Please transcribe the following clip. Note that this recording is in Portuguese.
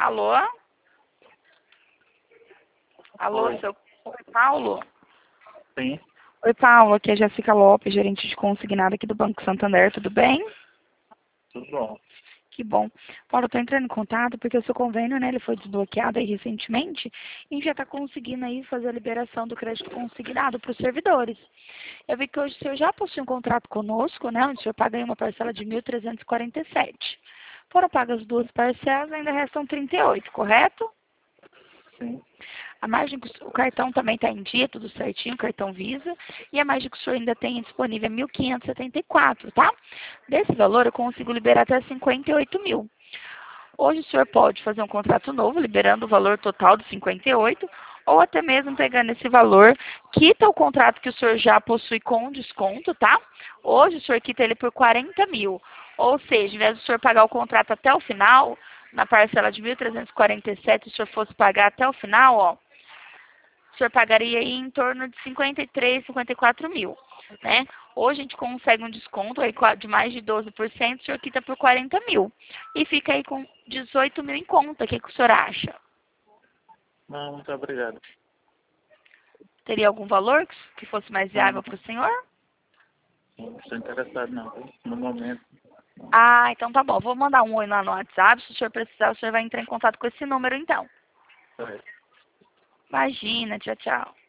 Alô? Alô, Oi. Oi, Paulo? Sim, Oi, Paulo, aqui é a Jéssica Lopes, gerente de consignado aqui do Banco Santander, tudo bem? tudo bom. Que bom. Paulo, eu tô entrando em contato porque o seu convênio, né, ele foi desbloqueado aí recentemente e já está conseguindo aí fazer a liberação do crédito consignado para os servidores. Eu vi que hoje o senhor já possui um contrato conosco, né, onde o senhor paga aí uma parcela de 1.347. Foram pagas duas parcelas, ainda restam 38, correto? Sim. A margem, o cartão também está em dia, tudo certinho, o cartão Visa. E a margem que o senhor ainda tem disponível é 1.574, tá? Desse valor eu consigo liberar até 58 mil. Hoje o senhor pode fazer um contrato novo, liberando o valor total de 58, ou até mesmo pegando esse valor, quita o contrato que o senhor já possui com desconto, tá? Hoje o senhor quita ele por 40 mil. Ou seja, ao invés do senhor pagar o contrato até o final, na parcela de 1.347, se o senhor fosse pagar até o final, ó, o senhor pagaria aí em torno de 53, 54 mil, né? Hoje a gente consegue um desconto aí de mais de 12%, o senhor quita por 40 mil. E fica aí com 18 mil em conta. O que o senhor acha? Não, muito obrigado. Teria algum valor que fosse mais Não, viável para o senhor? não estou interessado não, viu? No momento. Ah, então tá bom. Vou mandar um oi lá no WhatsApp. Se o senhor precisar, o senhor vai entrar em contato com esse número então. Não. Imagina, tchau, tchau.